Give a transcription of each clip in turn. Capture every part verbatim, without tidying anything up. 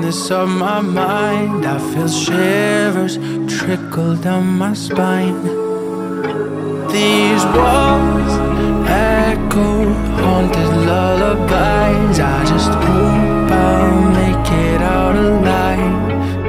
darkness of my mind, I feel shivers trickle down my spine. These walls echo haunted lullabies. I just hope I'll make it out alive.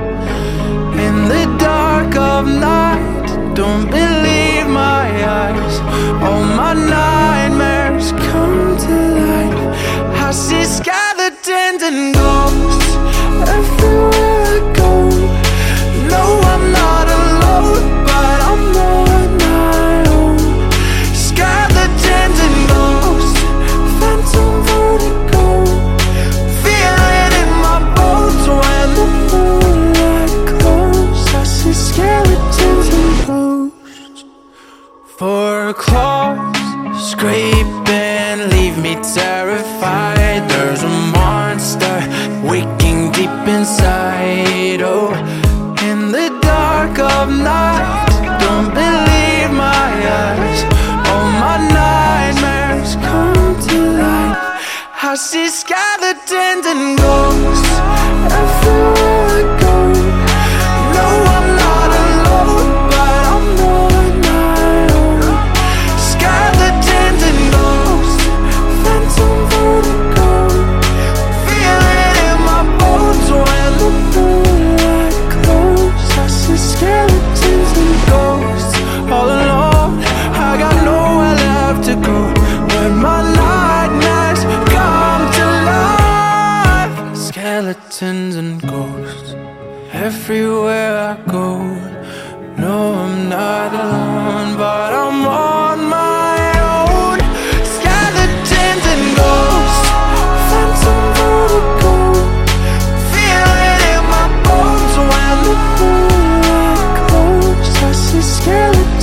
In the dark of night, don't believe my eyes. All my nightmares come to life. I see skeletons and ghosts everywhere I go. No, I'm not alone, but I'm on my own. Skeletons and ghosts, phantom vertigo. Feel it in my bones when the moonlight glows. I see skeletons and ghosts. Four claws scraping, leave me terrified. There's a monster waking deep inside. Oh, in the dark of night, don't believe my eyes. All my nightmares come to life. I see skeletons and ghosts everywhere I go. No, I'm not alone, but I'm on my own. Skeletons and ghosts, phantom vertigo. Feel it in my bones when the moonlight glows. I see skeletons and ghosts all alone. I got nowhere left to go when my nightmares come to life. Skeletons and ghosts everywhere I go. No, I'm not alone, but I'm on my own. Skeletons and ghosts, phantom vertigo. Feel it in my bones when the moonlight glows. I see skeletons.